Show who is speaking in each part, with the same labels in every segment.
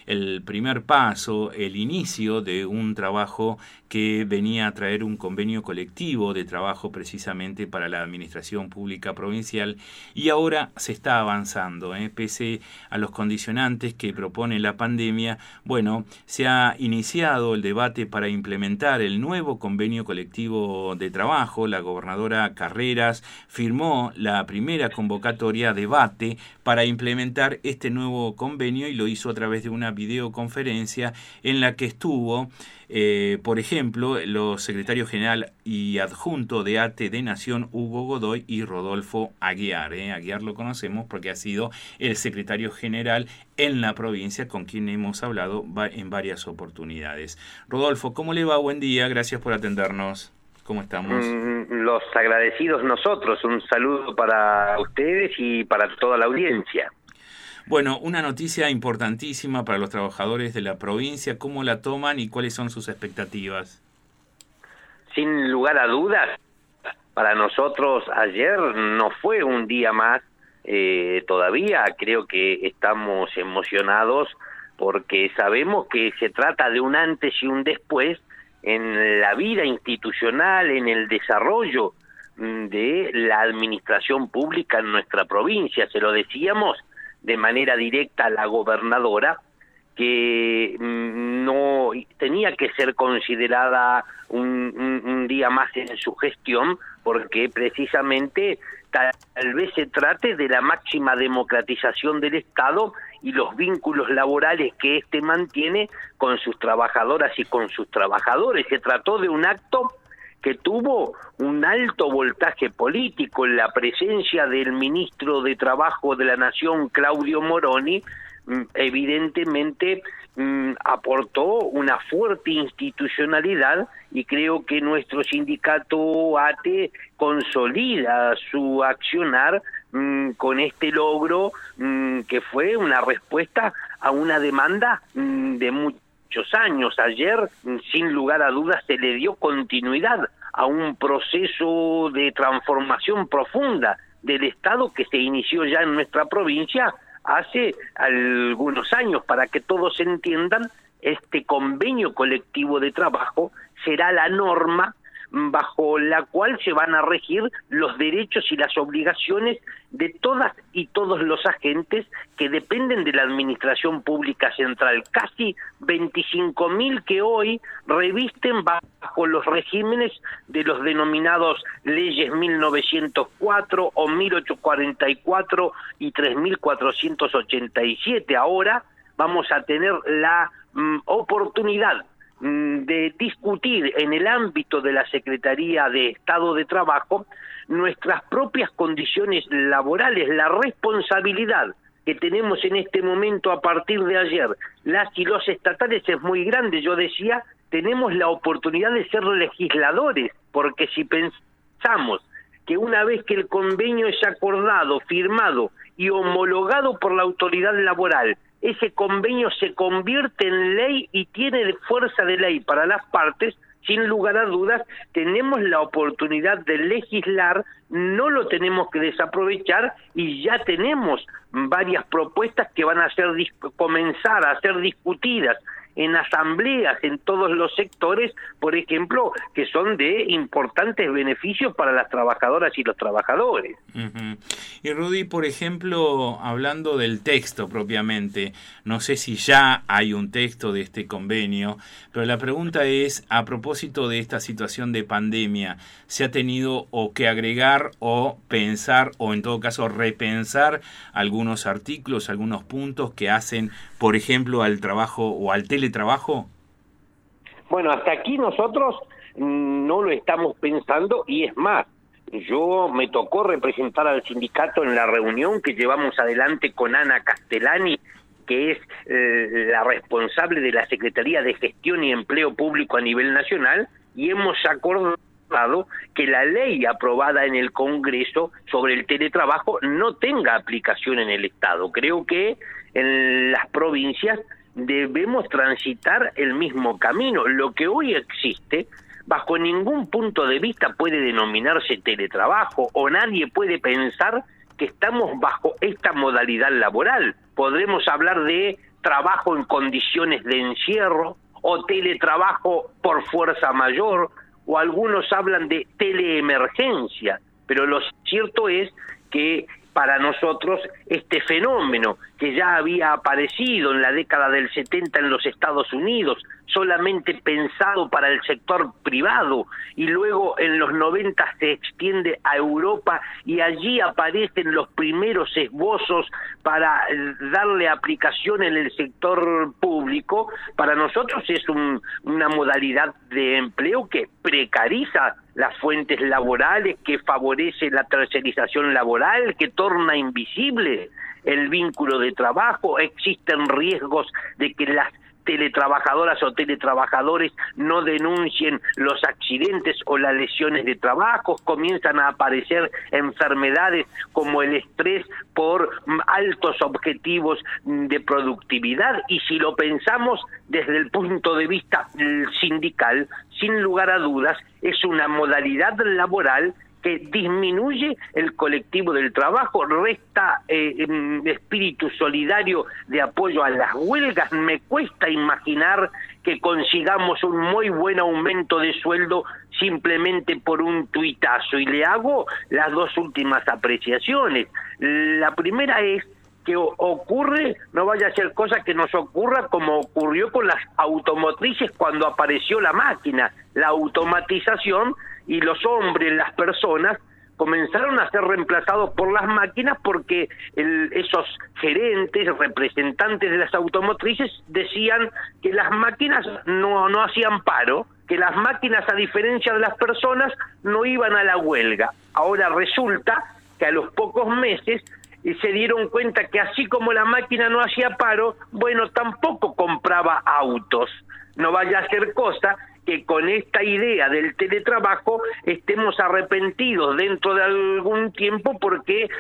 Speaker 1: el primer paso, el inicio de un trabajo que venía a traer un convenio colectivo de trabajo precisamente para la administración pública provincial, y ahora se está avanzando, pese a los condicionantes que propone la pandemia. Bueno, se ha iniciado el debate para implementar el nuevo convenio colectivo de trabajo. La gobernadora Carreras firmó la primera convocatoria debate para implementar este nuevo convenio y lo hizo a través de una videoconferencia en la que estuvo, por ejemplo, los secretarios general y adjunto de ATE de Nación, Hugo Godoy, y Rodolfo Aguiar. Aguiar lo conocemos porque ha sido el secretario general en la provincia, con quien hemos hablado en varias oportunidades. Rodolfo, ¿cómo le va? Buen día, gracias por atendernos. ¿Cómo estamos?
Speaker 2: Los agradecidos nosotros, un saludo para ustedes y para toda la audiencia.
Speaker 1: Bueno, una noticia importantísima para los trabajadores de la provincia. ¿Cómo la toman y cuáles son sus expectativas?
Speaker 2: Sin lugar a dudas, para nosotros ayer no fue un día más. Todavía creo que estamos emocionados porque sabemos que se trata de un antes y un después en la vida institucional, en el desarrollo de la administración pública en nuestra provincia. Se lo decíamos de manera directa a la gobernadora, que no tenía que ser considerada un día más en su gestión, porque precisamente tal vez se trate de la máxima democratización del Estado y los vínculos laborales que éste mantiene con sus trabajadoras y con sus trabajadores. Se trató de un acto que tuvo un alto voltaje político en la presencia del ministro de Trabajo de la Nación, Claudio Moroni. Evidentemente aportó una fuerte institucionalidad y creo que nuestro sindicato ATE consolida su accionar con este logro que fue una respuesta a una demanda de muchos años. Ayer, sin lugar a dudas, se le dio continuidad a un proceso de transformación profunda del Estado que se inició ya en nuestra provincia hace algunos años. Para que todos entiendan, este convenio colectivo de trabajo será la norma bajo la cual se van a regir los derechos y las obligaciones de todas y todos los agentes que dependen de la administración pública central. Casi 25.000 que hoy revisten bajo los regímenes de los denominados leyes 1904 o 1844 y 3487. Ahora vamos a tener la oportunidad de discutir en el ámbito de la Secretaría de Estado de Trabajo nuestras propias condiciones laborales, la responsabilidad que tenemos en este momento a partir de ayer, las y los estatales, es muy grande. Yo decía, tenemos la oportunidad de ser legisladores, porque si pensamos que una vez que el convenio es acordado, firmado y homologado por la autoridad laboral, ese convenio se convierte en ley y tiene fuerza de ley para las partes, sin lugar a dudas, tenemos la oportunidad de legislar, no lo tenemos que desaprovechar y ya tenemos varias propuestas que van a comenzar a ser discutidas en asambleas en todos los sectores, por ejemplo, que son de importantes beneficios para las trabajadoras y los trabajadores.
Speaker 1: Y Rudy, por ejemplo, hablando del texto propiamente, no sé si ya hay un texto de este convenio, pero la pregunta es, a propósito de esta situación de pandemia, ¿se ha tenido o que agregar o pensar, o en todo caso repensar algunos artículos, algunos puntos que hacen, por ejemplo, al trabajo o al teletrabajo?
Speaker 2: Bueno, hasta aquí nosotros no lo estamos pensando, y es más, yo me tocó representar al sindicato en la reunión que llevamos adelante con Ana Castellani, que es la responsable de la Secretaría de Gestión y Empleo Público a nivel nacional, y hemos acordado que la ley aprobada en el Congreso sobre el teletrabajo no tenga aplicación en el Estado. Creo que en las provincias debemos transitar el mismo camino. Lo que hoy existe, bajo ningún punto de vista puede denominarse teletrabajo, o nadie puede pensar que estamos bajo esta modalidad laboral. Podremos hablar de trabajo en condiciones de encierro o teletrabajo por fuerza mayor, o algunos hablan de teleemergencia, pero lo cierto es que para nosotros este fenómeno que ya había aparecido en la década del 70 en los Estados Unidos, solamente pensado para el sector privado, y luego en los 90 se extiende a Europa y allí aparecen los primeros esbozos para darle aplicación en el sector público, para nosotros es una modalidad de empleo que precariza las fuentes laborales, que favorece la tercerización laboral, que torna invisible el vínculo de trabajo. Existen riesgos de que las teletrabajadoras o teletrabajadores no denuncien los accidentes o las lesiones de trabajo, comienzan a aparecer enfermedades como el estrés por altos objetivos de productividad, y si lo pensamos desde el punto de vista sindical, sin lugar a dudas, es una modalidad laboral que disminuye el colectivo del trabajo, resta espíritu solidario de apoyo a las huelgas. Me cuesta imaginar que consigamos un muy buen aumento de sueldo simplemente por un tuitazo, y le hago las dos últimas apreciaciones. La primera es que ocurre, no vaya a ser cosa que nos ocurra como ocurrió con las automotrices cuando apareció la máquina, la automatización, y los hombres, las personas, comenzaron a ser reemplazados por las máquinas porque esos gerentes, representantes de las automotrices decían que las máquinas no hacían paro, que las máquinas, a diferencia de las personas, no iban a la huelga. Ahora resulta que a los pocos meses se dieron cuenta que así como la máquina no hacía paro, bueno, tampoco compraba autos. No vaya a ser cosa que con esta idea del teletrabajo arrepentidos dentro de algún tiempo porque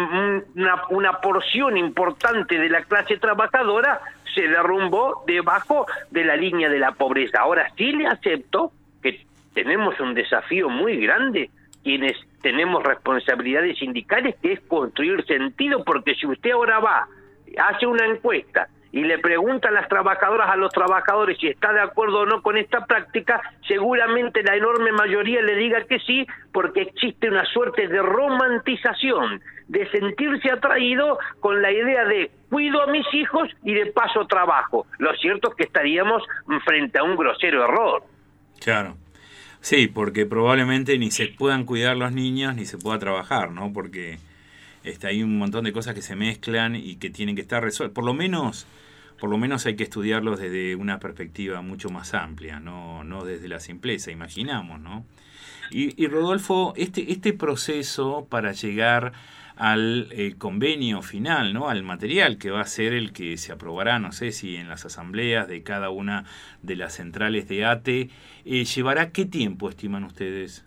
Speaker 2: una porción importante de la clase trabajadora se derrumbó debajo de la línea de la pobreza. Ahora sí le acepto que tenemos un desafío muy grande, quienes tenemos responsabilidades sindicales, que es construir sentido, porque si usted ahora va, hace una encuesta y le pregunta a las trabajadoras, a los trabajadores, si está de acuerdo o no con esta práctica, seguramente la enorme mayoría le diga que sí, porque existe una suerte de romantización, de sentirse atraído con la idea de cuido a mis hijos y de paso trabajo. Lo cierto es que estaríamos frente a un grosero error.
Speaker 1: Claro. Sí, porque probablemente ni se puedan cuidar los niños ni se pueda trabajar, ¿no? Porque hay un montón de cosas que se mezclan y que tienen que estar resueltas. Por lo menos hay que estudiarlos desde una perspectiva mucho más amplia, no desde la simpleza, imaginamos, ¿no? Y Rodolfo, este proceso para llegar al convenio final, ¿no? Al material que va a ser el que se aprobará, no sé si en las asambleas de cada una de las centrales de ATE, ¿llevará qué tiempo, estiman ustedes?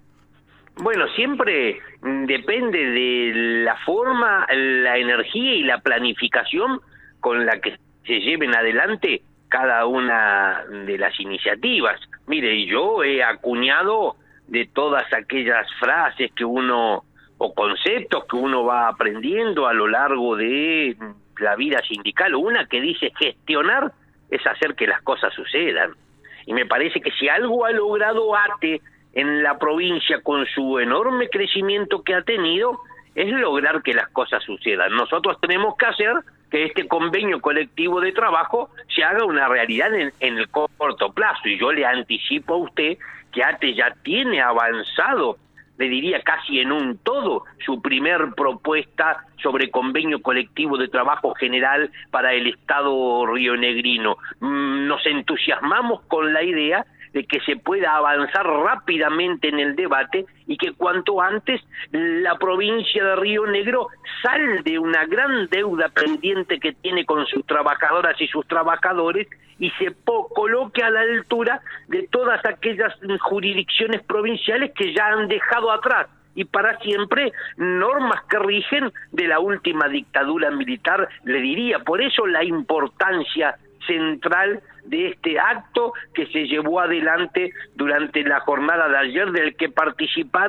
Speaker 2: Bueno, siempre depende de la forma, la energía y la planificación con la que se lleven adelante cada una de las iniciativas. Mire, yo he acuñado de todas aquellas frases que uno, o conceptos que uno va aprendiendo a lo largo de la vida sindical, una que dice gestionar es hacer que las cosas sucedan. Y me parece que si algo ha logrado ATE en la provincia con su enorme crecimiento que ha tenido, es lograr que las cosas sucedan. Nosotros tenemos que hacer que este convenio colectivo de trabajo se haga una realidad en el corto plazo, y yo le anticipo a usted que ATE ya tiene avanzado, le diría casi en un todo, su primer propuesta sobre convenio colectivo de trabajo general para el Estado rionegrino. Nos entusiasmamos con la idea de que se pueda avanzar rápidamente en el debate y que cuanto antes la provincia de Río Negro salde una gran deuda pendiente que tiene con sus trabajadoras y sus trabajadores y se coloque a la altura de todas aquellas jurisdicciones provinciales que ya han dejado atrás y para siempre normas que rigen de la última dictadura militar, le diría. Por eso la importancia central de este acto que se llevó adelante durante la jornada de ayer, del que participaron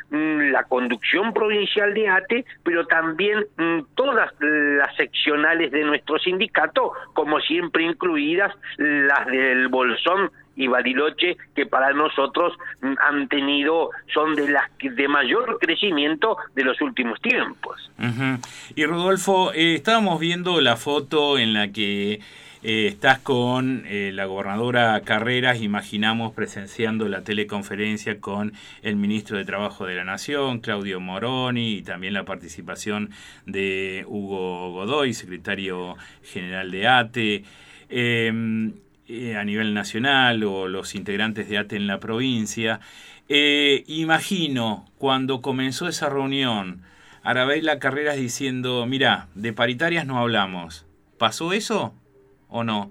Speaker 2: la conducción provincial de ATE, pero también todas las seccionales de nuestro sindicato, como siempre incluidas las del Bolsón y Bariloche, que para nosotros son de las de mayor crecimiento de los últimos tiempos.
Speaker 1: Uh-huh. Y Rodolfo, estábamos viendo la foto en la que estás con la gobernadora Carreras, imaginamos presenciando la teleconferencia con el ministro de Trabajo de la Nación, Claudio Moroni, y también la participación de Hugo Godoy, secretario general de ATE. A nivel nacional o los integrantes de ATE en la provincia. Imagino cuando comenzó esa reunión, Arabella Carreras diciendo, mirá, de paritarias no hablamos. ¿Pasó eso o no?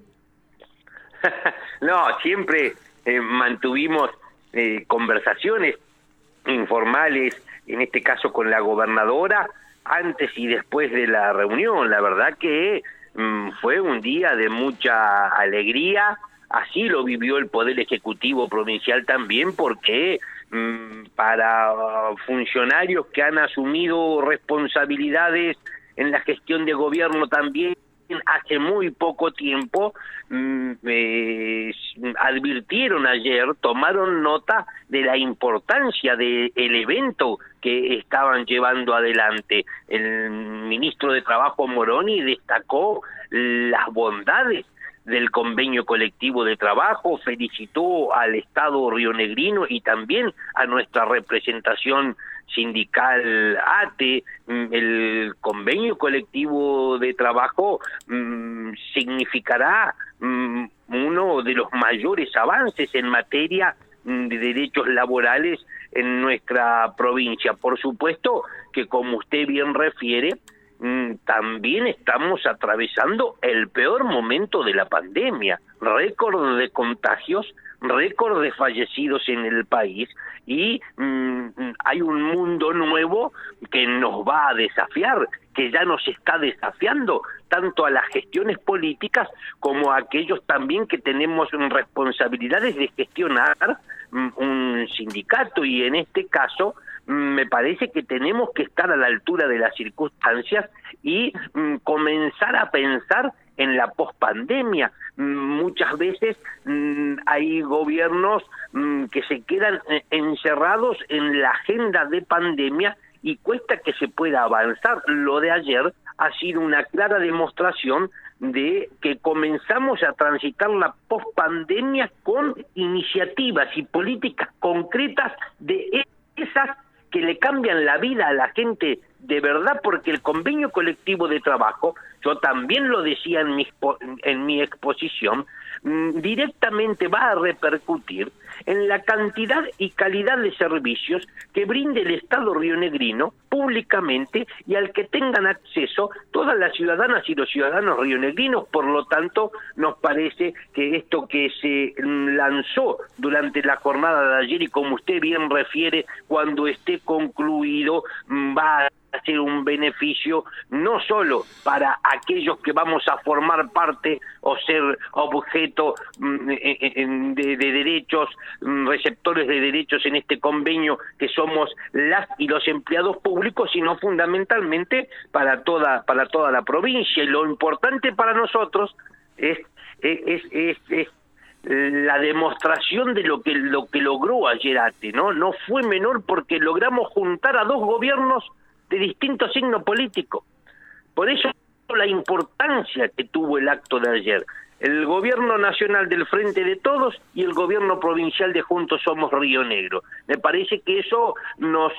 Speaker 2: No, siempre mantuvimos conversaciones informales, en este caso con la gobernadora, antes y después de la reunión. La verdad que fue un día de mucha alegría, así lo vivió el Poder Ejecutivo Provincial también, porque para funcionarios que han asumido responsabilidades en la gestión de gobierno también hace muy poco tiempo, advirtieron ayer, tomaron nota de la importancia del evento que estaban llevando adelante. El ministro de Trabajo Moroni destacó las bondades del convenio colectivo de trabajo, felicitó al Estado rionegrino y también a nuestra representación sindical ATE. El convenio colectivo de trabajo significará uno de los mayores avances en materia de derechos laborales en nuestra provincia. Por supuesto que, como usted bien refiere, también estamos atravesando el peor momento de la pandemia, récord de contagios, récord de fallecidos en el país, y hay un mundo nuevo que nos va a desafiar, que ya nos está desafiando tanto a las gestiones políticas como a aquellos también que tenemos responsabilidades de gestionar un sindicato, y en este caso me parece que tenemos que estar a la altura de las circunstancias y comenzar a pensar en la pospandemia. Muchas veces hay gobiernos que se quedan encerrados en la agenda de pandemia y cuesta que se pueda avanzar. Lo de ayer ha sido una clara demostración de que comenzamos a transitar la pospandemia con iniciativas y políticas concretas de esas que le cambian la vida a la gente de verdad, porque el convenio colectivo de trabajo, yo también lo decía en mi exposición, directamente va a repercutir en la cantidad y calidad de servicios que brinde el Estado rionegrino públicamente y al que tengan acceso todas las ciudadanas y los ciudadanos rionegrinos. Por lo tanto, nos parece que esto que se lanzó durante la jornada de ayer, y como usted bien refiere, cuando esté concluido, va a ser un beneficio no solo para aquellos que vamos a formar parte o ser objeto de derechos, receptores de derechos en este convenio, que somos las y los empleados públicos, sino fundamentalmente para toda la provincia. Y lo importante para nosotros es la demostración de lo que logró ayer ATE, no fue menor, porque logramos juntar a dos gobiernos de distinto signo político. Por eso la importancia que tuvo el acto de ayer. El gobierno nacional del Frente de Todos y el gobierno provincial de Juntos Somos Río Negro. Me parece que eso nos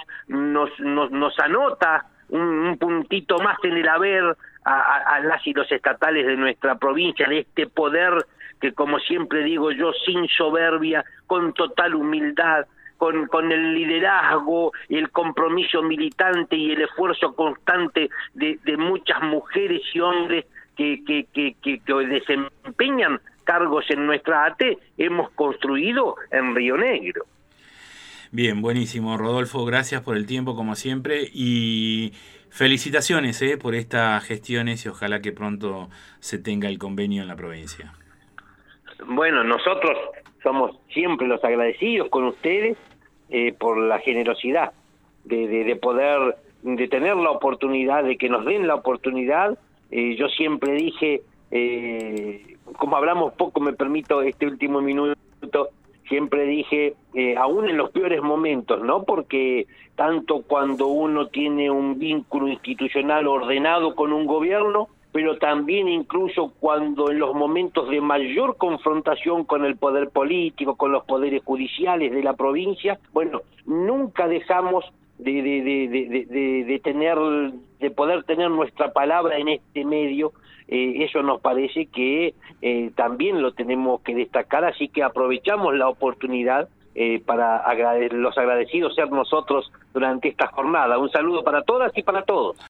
Speaker 2: anota un puntito más en el haber a las y los estatales de nuestra provincia, de este poder que, como siempre digo yo, sin soberbia, con total humildad, con el liderazgo y el compromiso militante y el esfuerzo constante de muchas mujeres y hombres que desempeñan cargos en nuestra ATE, hemos construido en Río Negro.
Speaker 1: Bien, buenísimo, Rodolfo, gracias por el tiempo como siempre y felicitaciones por estas gestiones, y ojalá que pronto se tenga el convenio en la provincia.
Speaker 2: Bueno, nosotros somos siempre los agradecidos con ustedes por la generosidad de poder, de tener la oportunidad, de que nos den la oportunidad. Yo siempre dije, como hablamos poco, me permito este último minuto, siempre dije, aún en los peores momentos, ¿no? Porque tanto cuando uno tiene un vínculo institucional ordenado con un gobierno, pero también incluso cuando en los momentos de mayor confrontación con el poder político, con los poderes judiciales de la provincia, bueno, nunca dejamos de tener, de poder tener nuestra palabra en este medio. Eso nos parece que también lo tenemos que destacar, así que aprovechamos la oportunidad para los agradecidos ser nosotros durante esta jornada. Un saludo para todas y para todos.